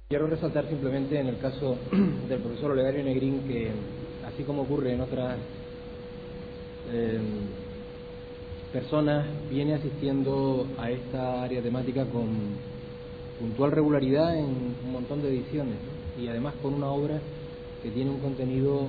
Quiero resaltar simplemente en el caso del profesor Olegario Negrín que, así como ocurre en otras personas, viene asistiendo a esta área temática con puntual regularidad en un montón de ediciones, ¿no? Y además con una obra que tiene un contenido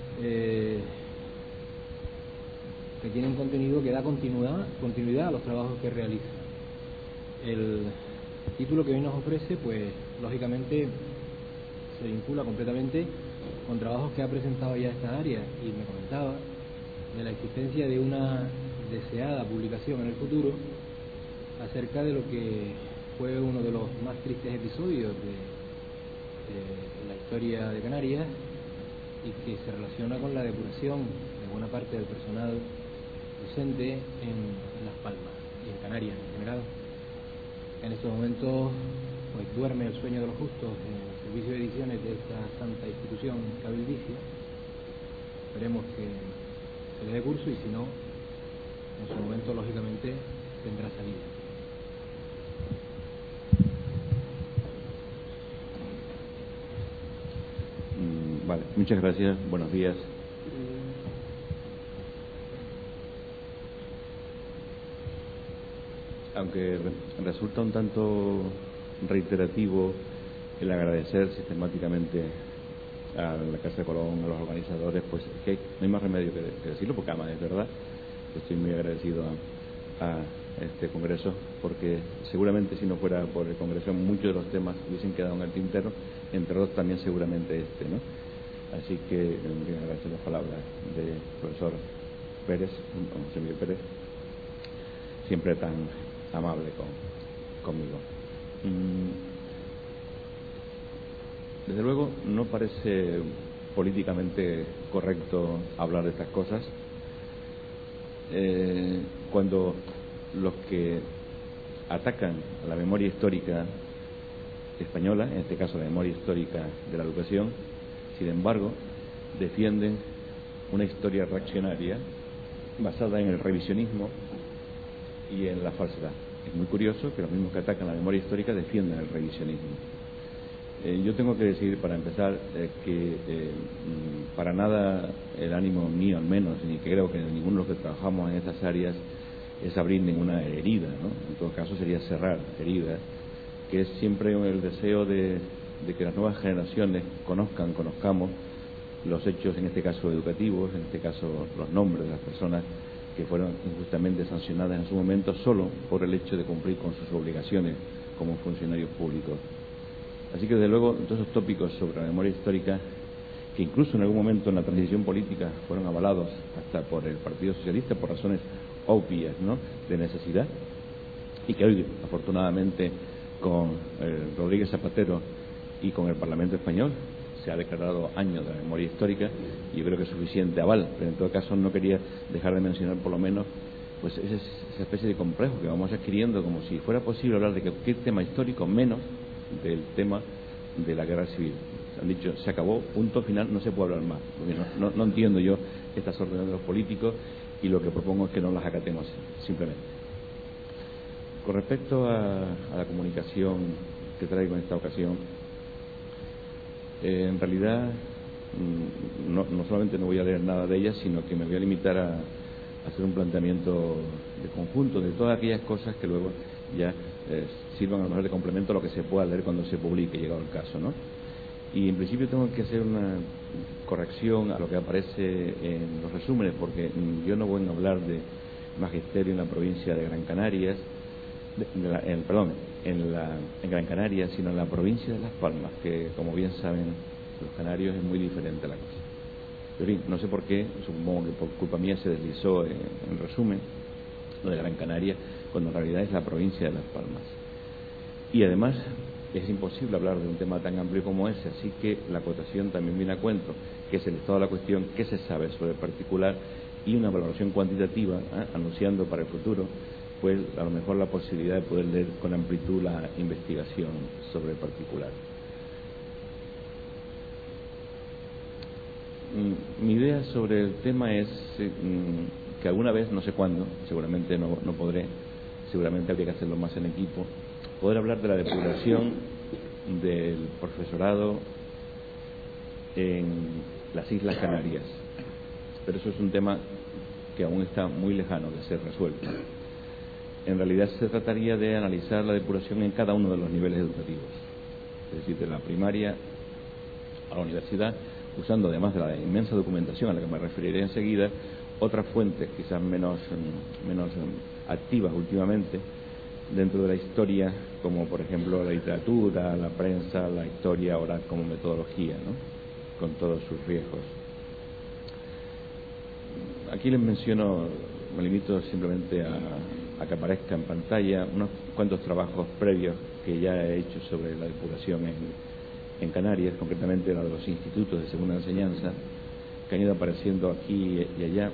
que da continuidad a los trabajos que realiza. El título que hoy nos ofrece, pues lógicamente se vincula completamente con trabajos que ha presentado ya esta área, y me comentaba de la existencia de una deseada publicación en el futuro acerca de lo que fue uno de los más tristes episodios de la historia de Canarias, y que se relaciona con la depuración de buena parte del personal docente en Las Palmas y en Canarias en general. En estos momentos pues duerme el sueño de los justos en el servicio de ediciones de esta santa institución cabildicia. Esperemos que se le dé curso, y si no, en su momento lógicamente tendrá salida. Vale, muchas gracias, buenos días. Aunque resulta un tanto reiterativo el agradecer sistemáticamente a la Casa de Colón, a los organizadores, pues es que no hay más remedio que decirlo, porque además es verdad que estoy muy agradecido a este congreso, porque seguramente si no fuera por el congreso muchos de los temas hubiesen quedado en el tintero, entre otros también seguramente este, ¿no? Así que agradecer las palabras del profesor Pérez, José Miguel Pérez, siempre tan amable conmigo. Desde luego no parece políticamente correcto hablar de estas cosas cuando los que atacan a la memoria histórica española, en este caso la memoria histórica de la educación, sin embargo defienden una historia reaccionaria basada en el revisionismo y en la falsedad. Es muy curioso que los mismos que atacan la memoria histórica defiendan el revisionismo. Yo tengo que decir, para empezar, que para nada el ánimo mío, al menos, ni creo que ninguno de los que trabajamos en estas áreas, es abrir ninguna herida, ¿no? En todo caso sería cerrar heridas, que es siempre el deseo de que las nuevas generaciones conozcamos los hechos, en este caso educativos, en este caso los nombres de las personas que fueron injustamente sancionadas en su momento solo por el hecho de cumplir con sus obligaciones como funcionarios públicos. Así que, desde luego, todos esos tópicos sobre la memoria histórica, que incluso en algún momento en la transición política fueron avalados hasta por el Partido Socialista por razones obvias, ¿no?, de necesidad, y que hoy, afortunadamente, con Rodríguez Zapatero y con el Parlamento español se ha declarado año de la memoria histórica, y yo creo que es suficiente aval, pero en todo caso no quería dejar de mencionar por lo menos pues esa especie de complejo que vamos adquiriendo, como si fuera posible hablar de cualquier tema histórico menos del tema de la guerra civil. Han dicho, se acabó, punto final, no se puede hablar más. No entiendo yo estas órdenes de los políticos, y lo que propongo es que no las acatemos simplemente. Con respecto a la comunicación que traigo en esta ocasión, en realidad no solamente no voy a leer nada de ella, sino que me voy a limitar a hacer un planteamiento de conjunto de todas aquellas cosas que luego ya sirvan a lo mejor de complemento a lo que se pueda leer cuando se publique, llegado el caso, ¿no? Y en principio tengo que hacer una corrección a lo que aparece en los resúmenes, porque yo no voy a hablar de magisterio en la provincia de Gran Canaria, en Gran Canaria, sino en la provincia de Las Palmas, que, como bien saben los canarios, es muy diferente la cosa. Pero no sé por qué, supongo que por culpa mía se deslizó en resumen lo de Gran Canaria, cuando en realidad es la provincia de Las Palmas. Y además es imposible hablar de un tema tan amplio como ese, así que la acotación también viene a cuento, que es el estado de la cuestión, qué se sabe sobre el particular, y una valoración cuantitativa, anunciando para el futuro pues a lo mejor la posibilidad de poder leer con amplitud la investigación sobre el particular. Mi idea sobre el tema es que alguna vez, no sé cuándo, seguramente no podré, seguramente habría que hacerlo más en equipo, poder hablar de la depuración del profesorado en las Islas Canarias, pero eso es un tema que aún está muy lejano de ser resuelto. En realidad se trataría de analizar la depuración en cada uno de los niveles educativos, es decir, de la primaria a la universidad, usando, además de la inmensa documentación a la que me referiré enseguida, otras fuentes quizás menos activas últimamente dentro de la historia, como por ejemplo la literatura, la prensa, la historia oral como metodología, ¿no?, con todos sus riesgos. Aquí les menciono, me limito simplemente a que aparezca en pantalla unos cuantos trabajos previos que ya he hecho sobre la depuración en Canarias, concretamente la de los institutos de segunda enseñanza, que han ido apareciendo aquí y allá.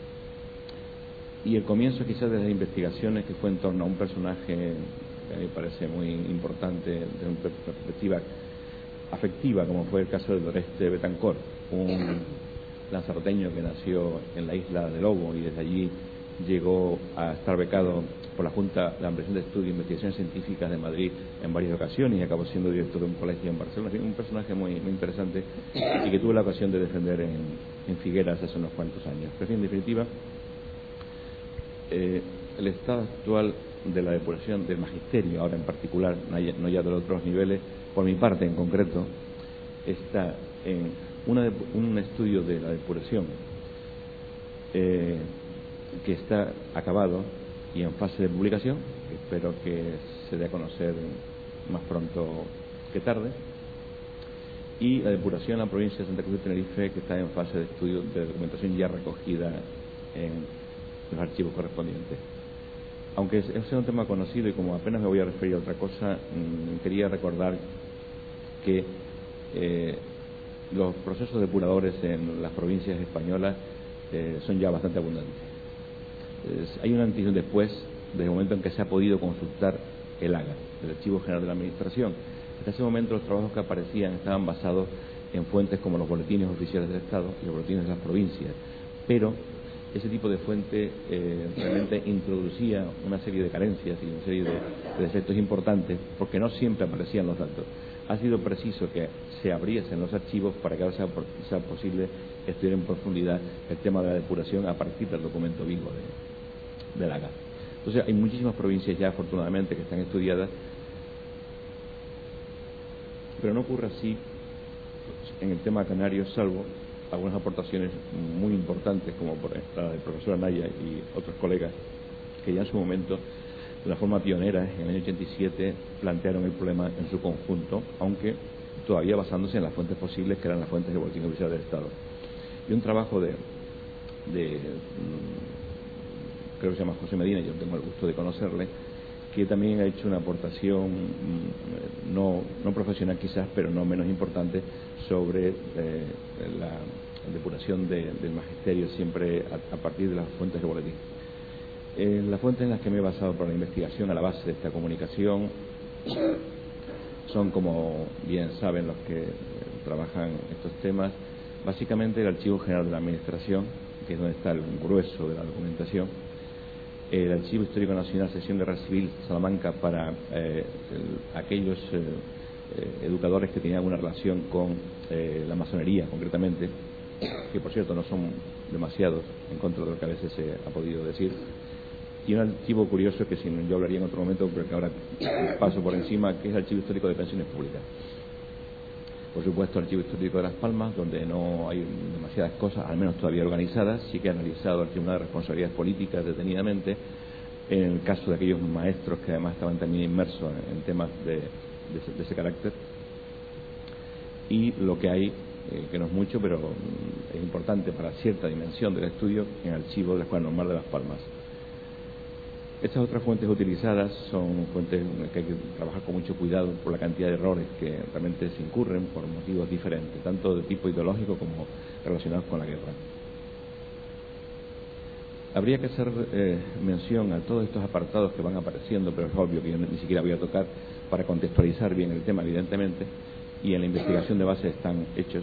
Y el comienzo quizás de las investigaciones, que fue en torno a un personaje que a mí me parece muy importante desde una perspectiva afectiva, como fue el caso de Doreste Betancor, un lanzaroteño que nació en la isla de Lobo y desde allí llegó a estar becado por la Junta de Ampliación de Estudios e Investigaciones Científicas de Madrid en varias ocasiones y acabó siendo director de un colegio en Barcelona. Un personaje muy interesante y que tuve la ocasión de defender en Figueras hace unos cuantos años. Pero en definitiva, el estado actual de la depuración del magisterio, ahora en particular, no ya de los otros niveles, por mi parte en concreto, está en un estudio de la depuración que está acabado y en fase de publicación, que espero que se dé a conocer más pronto que tarde, y la depuración en la provincia de Santa Cruz de Tenerife, que está en fase de estudio de documentación ya recogida en los archivos correspondientes. Aunque ese es un tema conocido y como apenas me voy a referir a otra cosa, quería recordar que los procesos depuradores en las provincias españolas son ya bastante abundantes. Hay un antes y un después desde el momento en que se ha podido consultar el AGA, el Archivo General de la Administración. Hasta ese momento los trabajos que aparecían estaban basados en fuentes como los boletines oficiales del Estado y los boletines de las provincias, pero ese tipo de fuente realmente introducía una serie de carencias y una serie de defectos importantes porque no siempre aparecían los datos. Ha sido preciso que se abriesen los archivos para que ahora sea posible estudiar en profundidad el tema de la depuración a partir del documento vivo del AGA. Entonces hay muchísimas provincias ya afortunadamente que están estudiadas, pero no ocurre así en el tema canario, salvo algunas aportaciones muy importantes como por la del profesor Anaya y otros colegas que ya en su momento, de una forma pionera, en el año 87 plantearon el problema en su conjunto, aunque todavía basándose en las fuentes posibles que eran las fuentes del Boletín Oficial del Estado. Y un trabajo creo que se llama José Medina, yo tengo el gusto de conocerle, que también ha hecho una aportación no profesional quizás, pero no menos importante, sobre la depuración del magisterio, siempre a partir de las fuentes del boletín. Las fuentes en las que me he basado para la investigación a la base de esta comunicación son, como bien saben los que trabajan estos temas, básicamente el Archivo General de la Administración, que es donde está el grueso de la documentación, el Archivo Histórico Nacional, Sección de Guerra Civil, Salamanca, para aquellos educadores que tenían alguna relación con la masonería, concretamente, que por cierto no son demasiados en contra de lo que a veces se ha podido decir, y un archivo curioso que si no, yo hablaría en otro momento, pero que ahora paso por encima, que es el Archivo Histórico de Pensiones Públicas. Por supuesto, el Archivo Histórico de Las Palmas, donde no hay demasiadas cosas, al menos todavía organizadas. Sí que ha analizado el Tribunal de Responsabilidades Políticas detenidamente, en el caso de aquellos maestros que además estaban también inmersos en temas de ese carácter. Y lo que hay, que no es mucho, pero es importante para cierta dimensión del estudio, en el archivo de la Escuela Normal de Las Palmas. Estas otras fuentes utilizadas son fuentes en las que hay que trabajar con mucho cuidado por la cantidad de errores que realmente se incurren por motivos diferentes, tanto de tipo ideológico como relacionados con la guerra. Habría que hacer mención a todos estos apartados que van apareciendo, pero es obvio que yo ni siquiera voy a tocar para contextualizar bien el tema, evidentemente, y en la investigación de base están hechos.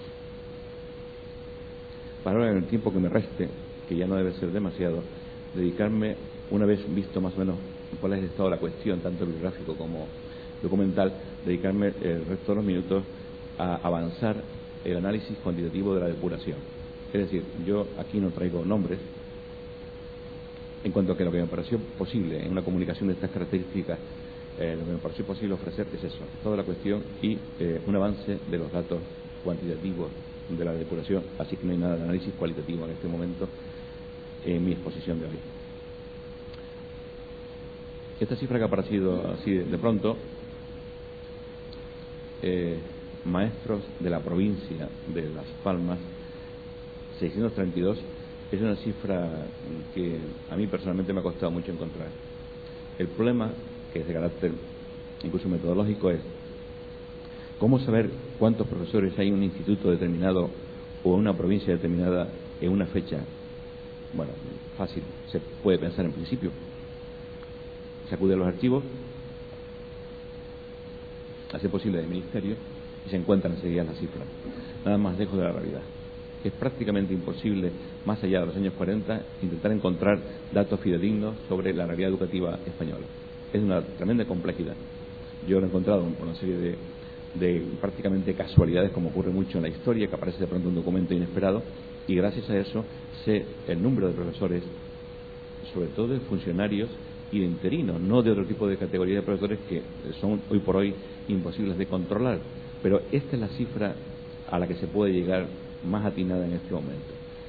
Para ahora, en el tiempo que me reste, que ya no debe ser demasiado, dedicarme, una vez visto más o menos cuál es el estado de la cuestión, tanto bibliográfico como documental, dedicarme el resto de los minutos a avanzar el análisis cuantitativo de la depuración. Es decir, yo aquí no traigo nombres, en cuanto a que lo que me pareció posible en una comunicación de estas características, lo que me pareció posible ofrecer es eso, toda la cuestión y un avance de los datos cuantitativos de la depuración, así que no hay nada de análisis cualitativo en este momento en mi exposición de hoy. Esta cifra que ha aparecido así de pronto, maestros de la provincia de Las Palmas, 632, es una cifra que a mí personalmente me ha costado mucho encontrar. El problema, que es de carácter incluso metodológico, es cómo saber cuántos profesores hay en un instituto determinado o en una provincia determinada en una fecha. Bueno, fácil, se puede pensar en principio. Se acude a los archivos, hace posible del ministerio y se encuentran enseguida las cifras. Nada más lejos de la realidad. Es prácticamente imposible, más allá de los años 40, intentar encontrar datos fidedignos sobre la realidad educativa española. Es una tremenda complejidad. Yo lo he encontrado por una serie de prácticamente casualidades, como ocurre mucho en la historia, que aparece de pronto un documento inesperado, y gracias a eso sé el número de profesores, sobre todo de funcionarios y de interinos, no de otro tipo de categoría de profesores que son hoy por hoy imposibles de controlar. Pero esta es la cifra a la que se puede llegar más atinada en este momento.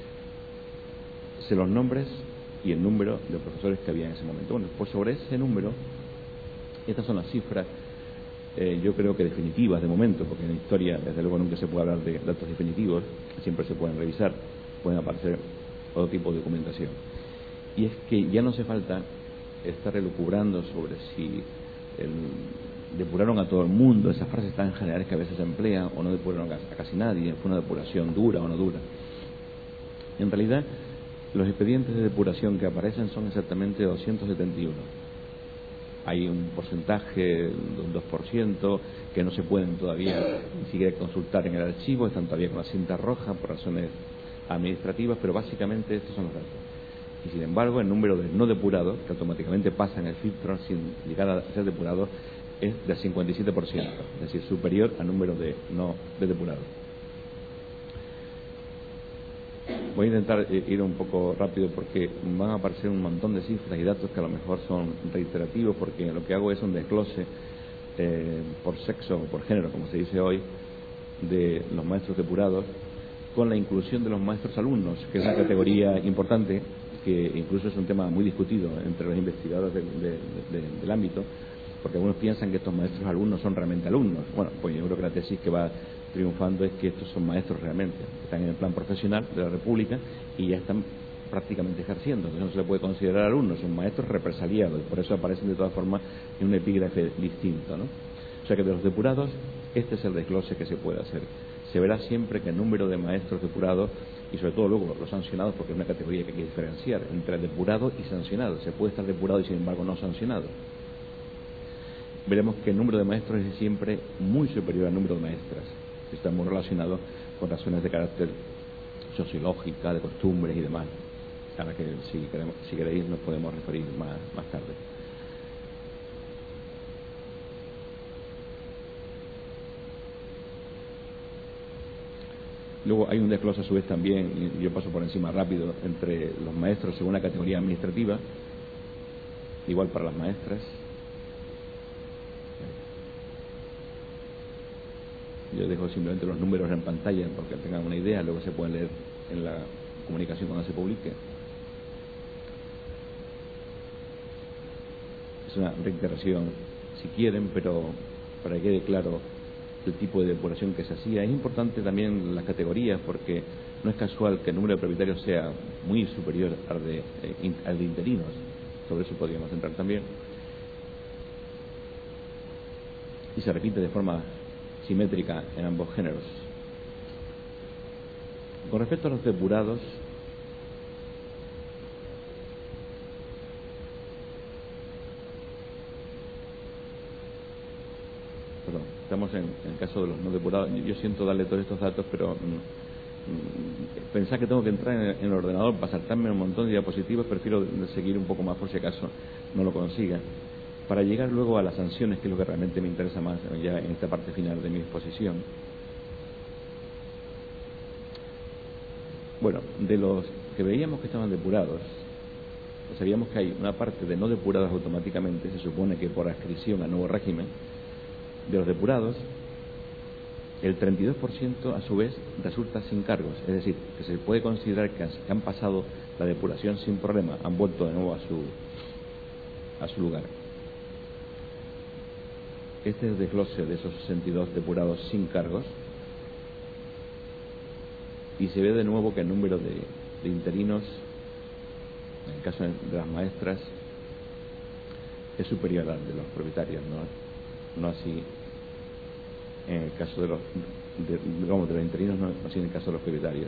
Sé los nombres y el número de profesores que había en ese momento. Bueno, pues sobre ese número, estas son las cifras, yo creo que definitivas de momento, porque en la historia desde luego nunca se puede hablar de datos definitivos, siempre se pueden revisar, pueden aparecer otro tipo de documentación. Y es que ya no hace falta estar elucubrando sobre si depuraron a todo el mundo, esas frases tan generales que a veces se emplean, o no depuraron a casi nadie, fue una depuración dura o no dura. En realidad, los expedientes de depuración que aparecen son exactamente 271. Hay un porcentaje de un 2% que no se pueden todavía ni siquiera consultar en el archivo, están todavía con la cinta roja por razones administrativas, pero básicamente estos son los datos. Y sin embargo, el número de no depurados, que automáticamente pasan el filtro sin llegar a ser depurados, es del 57%, es decir, superior al número de no depurados. Voy a intentar ir un poco rápido porque van a aparecer un montón de cifras y datos que a lo mejor son reiterativos, porque lo que hago es un desglose por sexo o por género, como se dice hoy, de los maestros depurados, con la inclusión de los maestros alumnos, que es una categoría importante, que incluso es un tema muy discutido entre los investigadores del ámbito, porque algunos piensan que estos maestros alumnos son realmente alumnos. Bueno, pues yo creo que la tesis que va triunfando es que estos son maestros realmente, están en el plan profesional de la República y ya están prácticamente ejerciendo, entonces no se le puede considerar alumnos, son maestros represaliados, y por eso aparecen de todas formas en un epígrafe distinto, ¿no? O sea que de los depurados, este es el desglose que se puede hacer. Se verá siempre que el número de maestros depurados, y sobre todo luego los sancionados, porque es una categoría que hay que diferenciar entre depurado y sancionado. Se puede estar depurado y sin embargo no sancionado. Veremos que el número de maestros es siempre muy superior al número de maestras. Está muy relacionado con razones de carácter sociológica, de costumbres y demás, a las que si queréis nos podemos referir más tarde. Luego hay un desglose a su vez también, y yo paso por encima rápido, entre los maestros según la categoría administrativa, igual para las maestras. Yo dejo simplemente los números en pantalla porque tengan una idea, luego se pueden leer en la comunicación cuando se publique. Es una reiteración, si quieren, pero para que quede claro el tipo de depuración que se hacía. Es importante también las categorías, porque no es casual que el número de propietarios sea muy superior al de interinos. Sobre eso podríamos entrar también. Y se repite de forma simétrica en ambos géneros. Con respecto a los depurados, estamos en el caso de los no depurados. Yo siento darle todos estos datos, pero pensar que tengo que entrar en el ordenador para saltarme un montón de diapositivas, prefiero seguir un poco más por si acaso no lo consiga. para llegar luego a las sanciones, que es lo que realmente me interesa más ya en esta parte final de mi exposición. Bueno, de los que veíamos que estaban depurados, sabíamos que hay una parte de no depurados automáticamente, se supone que por adscripción al nuevo régimen. De los depurados, el 32% a su vez resulta sin cargos, es decir, que se puede considerar que han pasado la depuración sin problema, han vuelto de nuevo a su lugar. Este es el desglose de esos 62 depurados sin cargos, y se ve de nuevo que el número de interinos, en el caso de las maestras, es superior al de los propietarios, no así en el caso de los interinos, no así en el caso de los propietarios.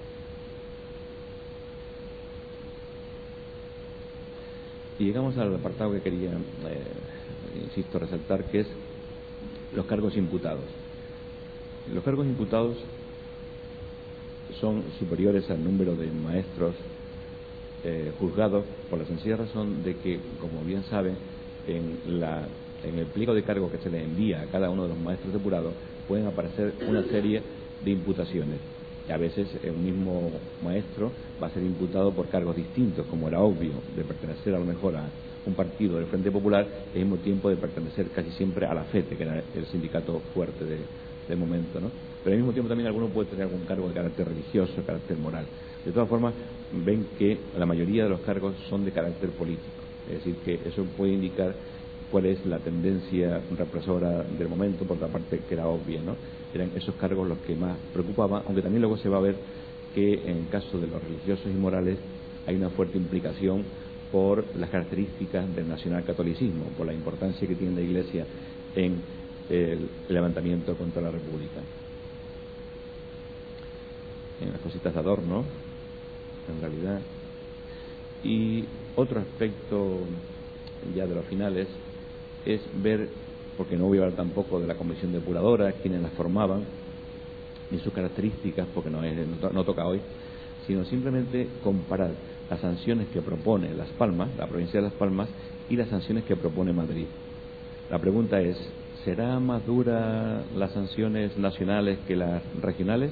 Y llegamos al apartado que quería, insisto, resaltar, que es los cargos imputados. Los cargos imputados son superiores al número de maestros juzgados, por la sencilla razón de que, como bien saben, en el pliego de cargos que se le envía a cada uno de los maestros depurados pueden aparecer una serie de imputaciones. Y a veces un mismo maestro va a ser imputado por cargos distintos, como era obvio, de pertenecer a lo mejor a un partido del Frente Popular y al mismo tiempo de pertenecer casi siempre a la FETE, que era el sindicato fuerte del momento, ¿no? Pero al mismo tiempo también alguno puede tener algún cargo de carácter religioso, de carácter moral. De todas formas, ven que la mayoría de los cargos son de carácter político, es decir, que eso puede indicar cuál es la tendencia represora del momento, por otra parte que era obvia, ¿no? Eran esos cargos los que más preocupaban, aunque también luego se va a ver que en el caso de los religiosos y morales hay una fuerte implicación por las características del nacionalcatolicismo, por la importancia que tiene la Iglesia en el levantamiento contra la República. En las cositas de adorno, en realidad. Y otro aspecto ya de los finales es ver, porque no voy a hablar tampoco de la comisión depuradora, quienes la formaban, ni sus características, porque no toca hoy, sino simplemente comparar las sanciones que propone Las Palmas, la provincia de Las Palmas, y las sanciones que propone Madrid. La pregunta es, ¿será más dura las sanciones nacionales que las regionales?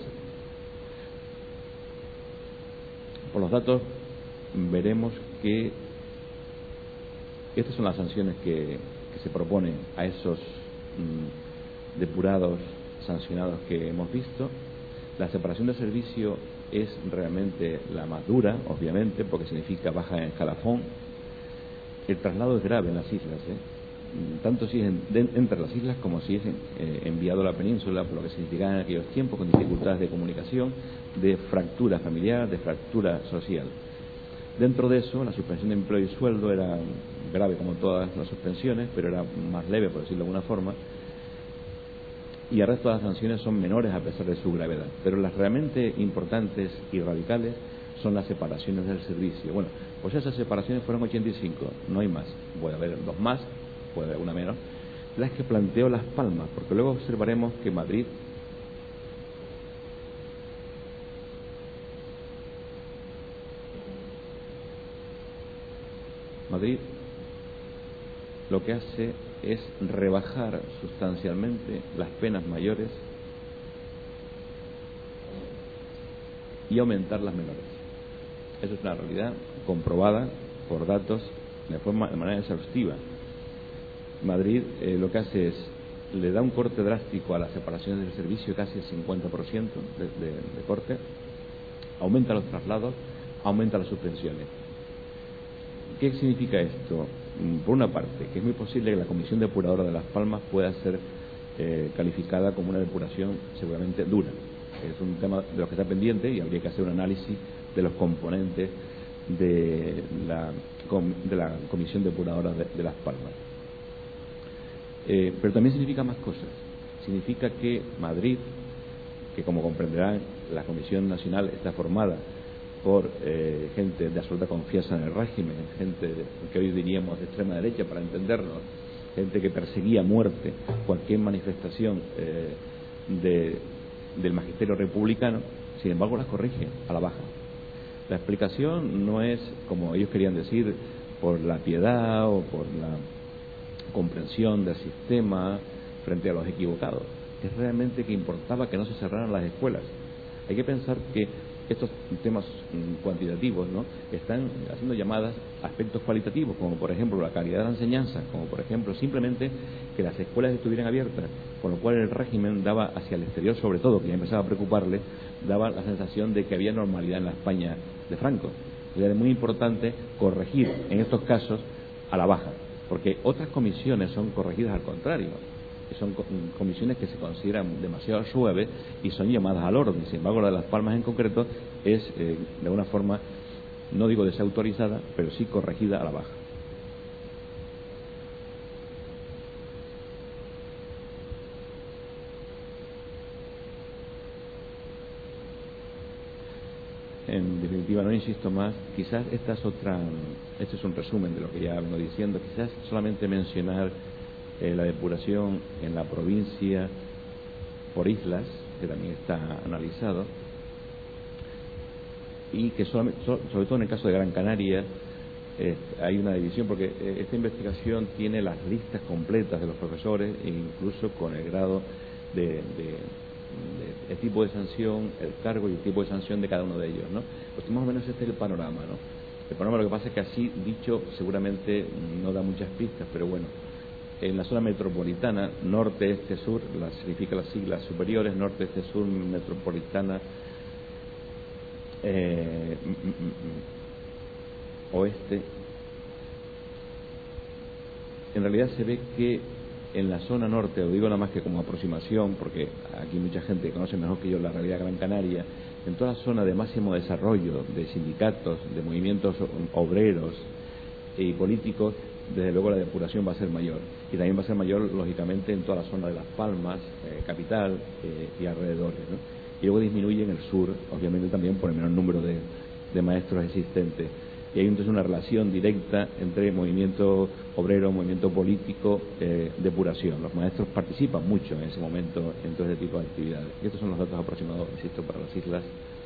Por los datos veremos que estas son las sanciones que se proponen a esos depurados sancionados que hemos visto. La separación de servicio es realmente la más dura, obviamente, porque significa baja en escalafón. El traslado es grave en las islas, tanto si es entre las islas como si es enviado a la península, por lo que significaba en aquellos tiempos, con dificultades de comunicación, de fractura familiar, de fractura social. Dentro de eso, la suspensión de empleo y sueldo era grave como todas las suspensiones, pero era más leve, por decirlo de alguna forma, y el resto de las sanciones son menores a pesar de su gravedad. Pero las realmente importantes y radicales son las separaciones del servicio. Bueno, pues esas separaciones fueron 85, no hay más. Puede haber dos más, puede haber una menos, las que planteó Las Palmas, porque luego observaremos que Madrid lo que hace es rebajar sustancialmente las penas mayores y aumentar las menores. Eso es una realidad comprobada por datos de manera exhaustiva. Madrid lo que hace es, le da un corte drástico a las separaciones del servicio, casi el 50% de corte, aumenta los traslados, aumenta las suspensiones. ¿Qué significa esto? Por una parte, que es muy posible que la comisión depuradora de Las Palmas pueda ser calificada como una depuración seguramente dura. Es un tema de los que está pendiente y habría que hacer un análisis de los componentes de la comisión depuradora de Las Palmas. Pero también significa más cosas. Significa que Madrid, que como comprenderán, la Comisión Nacional está formada por gente de absoluta confianza en el régimen, gente que hoy diríamos de extrema derecha para entendernos, gente que perseguía a muerte cualquier manifestación del magisterio republicano, sin embargo las corrige a la baja. La explicación no es, como ellos querían decir, por la piedad o por comprensión del sistema frente a los equivocados. Es realmente que importaba que no se cerraran las escuelas. Hay que pensar que estos temas cuantitativos, ¿no?, están haciendo llamadas a aspectos cualitativos, como por ejemplo la calidad de la enseñanza, como por ejemplo simplemente que las escuelas estuvieran abiertas, con lo cual el régimen daba hacia el exterior, sobre todo, que ya empezaba a preocuparle, daba la sensación de que había normalidad en la España de Franco. Era muy importante corregir en estos casos a la baja, porque otras comisiones son corregidas al contrario, que son comisiones que se consideran demasiado suaves y son llamadas al orden. Sin embargo, la de Las Palmas en concreto es, de alguna forma, no digo desautorizada, pero sí corregida a la baja. En definitiva, no insisto más, quizás este es un resumen de lo que ya vengo diciendo, quizás solamente mencionar la depuración en la provincia por islas, que también está analizado, y que sobre todo en el caso de Gran Canaria hay una división, porque esta investigación tiene las listas completas de los profesores, e incluso con el grado de el tipo de sanción, el cargo y el tipo de sanción de cada uno de ellos, ¿no? Pues más o menos este es el panorama, ¿no? El panorama, lo que pasa es que así dicho seguramente no da muchas pistas, pero bueno, en la zona metropolitana, norte, este, sur, significa las siglas superiores, norte, este, sur, metropolitana, oeste. En realidad se ve que en la zona norte, lo digo nada más que como aproximación, porque aquí mucha gente conoce mejor que yo la realidad de Gran Canaria, en toda la zona de máximo desarrollo de sindicatos, de movimientos obreros y políticos, desde luego la depuración va a ser mayor. Y también va a ser mayor, lógicamente, en toda la zona de Las Palmas, capital y alrededores, ¿no? Y luego disminuye en el sur, obviamente también por el menor número de maestros existentes. Y hay entonces una relación directa entre movimiento obrero, movimiento político, depuración. Los maestros participan mucho en ese momento en todo ese tipo de actividades. Y estos son los datos aproximados, insisto, para las islas.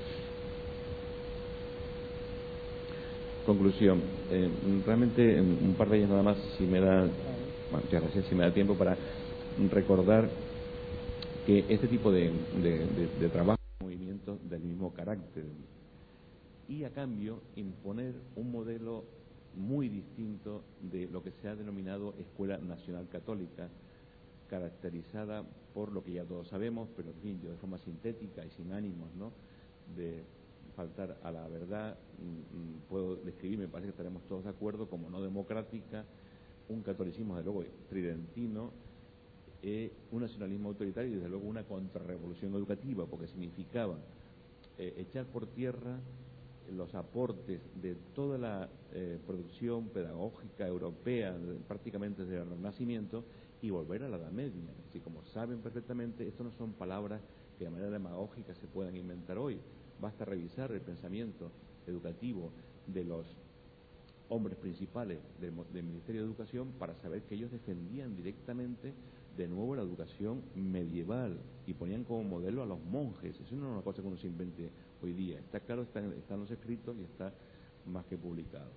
Conclusión. Realmente un par de ellas nada más, si me da, bueno, muchas gracias, si me da tiempo para recordar que este tipo de trabajo, movimientos del mismo carácter, y a cambio imponer un modelo muy distinto de lo que se ha denominado Escuela Nacional Católica, caracterizada por lo que ya todos sabemos, pero en fin, yo de forma sintética y sin ánimos, ¿no?, de faltar a la verdad, puedo describir, me parece que estaremos todos de acuerdo, como no democrática, un catolicismo desde luego tridentino, un nacionalismo autoritario y desde luego una contrarrevolución educativa, porque significaba echar por tierra los aportes de toda la producción pedagógica europea, prácticamente desde el Renacimiento, y volver a la Edad Media. Así como saben perfectamente, esto no son palabras que de manera demagógica se puedan inventar hoy. Basta revisar el pensamiento educativo de los hombres principales del Ministerio de Educación para saber que ellos defendían directamente de nuevo la educación medieval y ponían como modelo a los monjes. Eso no es una cosa que uno se invente hoy día. Está claro, están los escritos y está más que publicado.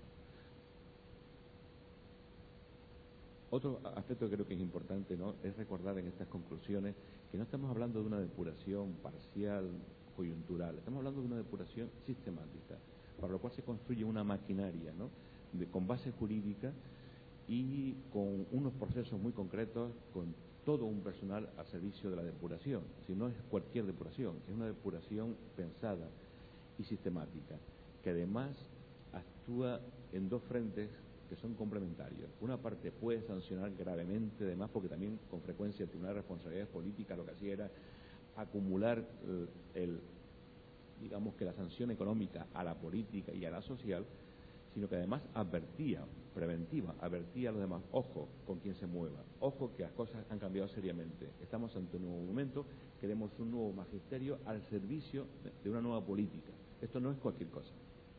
Otro aspecto que creo que es importante, ¿no?, es recordar en estas conclusiones que no estamos hablando de una depuración parcial, coyuntural, estamos hablando de una depuración sistemática, para lo cual se construye una maquinaria, ¿no?, con base jurídica y con unos procesos muy concretos, con todo un personal al servicio de la depuración. Si no es cualquier depuración, es una depuración pensada y sistemática, que además actúa en dos frentes que son complementarios. Una parte puede sancionar gravemente, además, porque también con frecuencia el Tribunal de Responsabilidades Políticas lo que hacía era acumular digamos que la sanción económica a la política y a la social, sino que además advertía a los demás, ojo con quien se mueva, ojo que las cosas han cambiado seriamente, estamos ante un nuevo momento, queremos un nuevo magisterio al servicio de una nueva política. Esto no es cualquier cosa.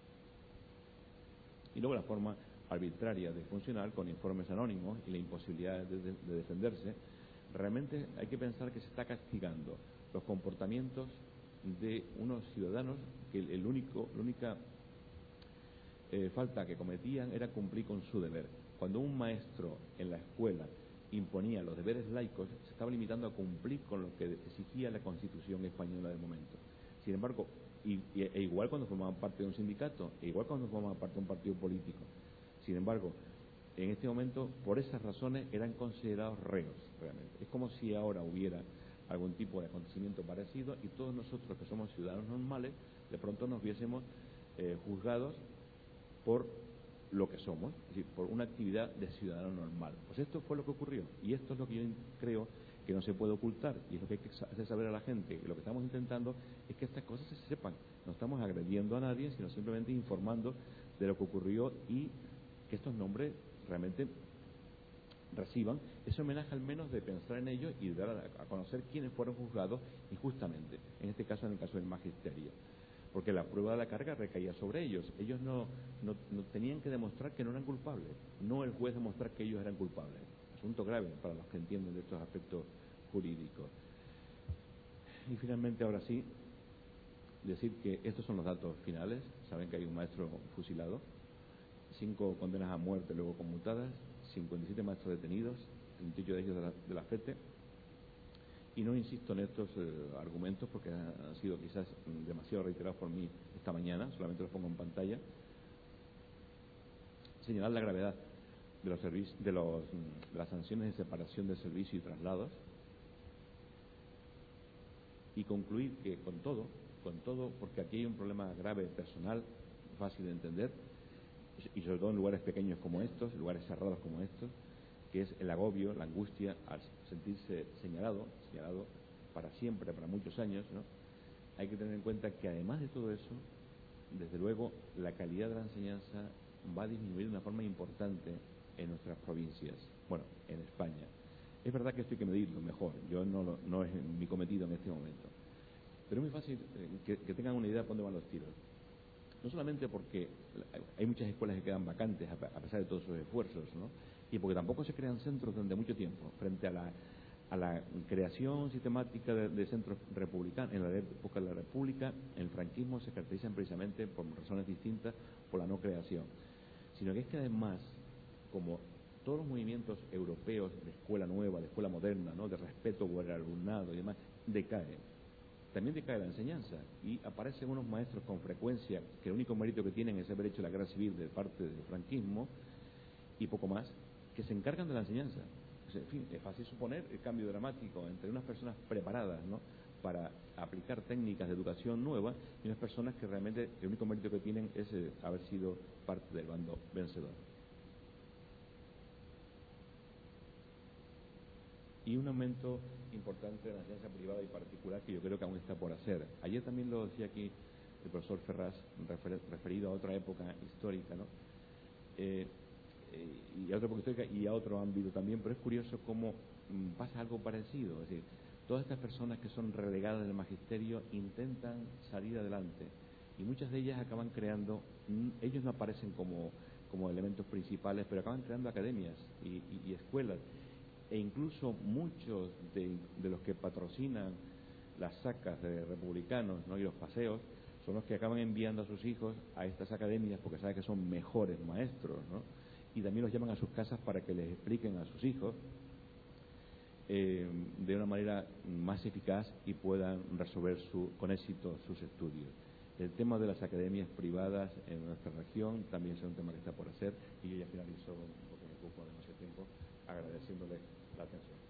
Y luego la forma arbitraria de funcionar con informes anónimos y la imposibilidad de defenderse. Realmente hay que pensar que se está castigando los comportamientos de unos ciudadanos que la única falta que cometían era cumplir con su deber. Cuando un maestro en la escuela imponía los deberes laicos, se estaba limitando a cumplir con lo que exigía la Constitución española del momento. Sin embargo, e igual cuando formaban parte de un sindicato, e igual cuando formaban parte de un partido político. Sin embargo, en este momento, por esas razones, eran considerados reos, realmente. Es como si ahora hubiera algún tipo de acontecimiento parecido y todos nosotros que somos ciudadanos normales, de pronto nos viésemos juzgados por lo que somos, es decir, por una actividad de ciudadano normal. Pues esto fue lo que ocurrió, y esto es lo que yo creo que no se puede ocultar, y es lo que hay que hacer saber a la gente. Lo que estamos intentando es que estas cosas se sepan. No estamos agrediendo a nadie, sino simplemente informando de lo que ocurrió y que estos nombres realmente reciban ese homenaje, al menos de pensar en ellos y de dar a conocer quiénes fueron juzgados injustamente, en este caso, en el caso del magisterio, porque la prueba de la carga recaía sobre ellos. Ellos no tenían que demostrar que no eran culpables, no el juez demostrar que ellos eran culpables. Asunto grave para los que entienden de estos aspectos jurídicos. Y finalmente, ahora sí, decir que estos son los datos finales. Saben que hay un maestro fusilado, 5 condenas a muerte luego conmutadas, 57 maestros detenidos, 28 de ellos de la FETE. Y no insisto en estos argumentos porque han sido quizás demasiado reiterados por mí esta mañana, solamente los pongo en pantalla. Señalar la gravedad de las sanciones de separación de servicio y traslados, y concluir que con todo, porque aquí hay un problema grave personal, fácil de entender, y sobre todo en lugares pequeños como estos, lugares cerrados como estos, que es el agobio, la angustia al sentirse señalado para siempre, para muchos años, ¿no? Hay que tener en cuenta que además de todo eso, desde luego, la calidad de la enseñanza va a disminuir de una forma importante en nuestras provincias, bueno, en España. Es verdad que esto hay que medirlo mejor, yo no es mi cometido en este momento, pero es muy fácil que tengan una idea de por dónde van los tiros. No solamente porque hay muchas escuelas que quedan vacantes a pesar de todos esos esfuerzos, ¿no? Y porque tampoco se crean centros durante mucho tiempo, frente a la creación sistemática de centros republicanos. En la época de la República, el franquismo se caracterizan precisamente por razones distintas, por la no creación, sino que es que además, como todos los movimientos europeos de escuela nueva, de escuela moderna, ¿no?, de respeto por el alumnado y demás, decaen. También decae la enseñanza y aparecen unos maestros con frecuencia que el único mérito que tienen es haber hecho la guerra civil de parte del franquismo y poco más, que se encargan de la enseñanza. En fin, es fácil suponer el cambio dramático entre unas personas preparadas, ¿no?, para aplicar técnicas de educación nuevas y unas personas que realmente el único mérito que tienen es haber sido parte del bando vencedor. Y un aumento importante de la enseñanza privada y particular que yo creo que aún está por hacer. Ayer también lo decía aquí el profesor Ferraz, referido a otra época histórica, ¿no? Y a otra época histórica y a otro ámbito también, pero es curioso cómo pasa algo parecido. Es decir, todas estas personas que son relegadas del magisterio intentan salir adelante y muchas de ellas acaban creando, ellos no aparecen como elementos principales, pero acaban creando academias y escuelas. E incluso muchos de los que patrocinan las sacas de republicanos, ¿no?, y los paseos, son los que acaban enviando a sus hijos a estas academias porque saben que son mejores maestros, ¿no? Y también los llaman a sus casas para que les expliquen a sus hijos de una manera más eficaz y puedan resolver con éxito sus estudios. El tema de las academias privadas en nuestra región también es un tema que está por hacer y yo ya finalizo porque me ocupo demasiado tiempo agradeciéndole la atención.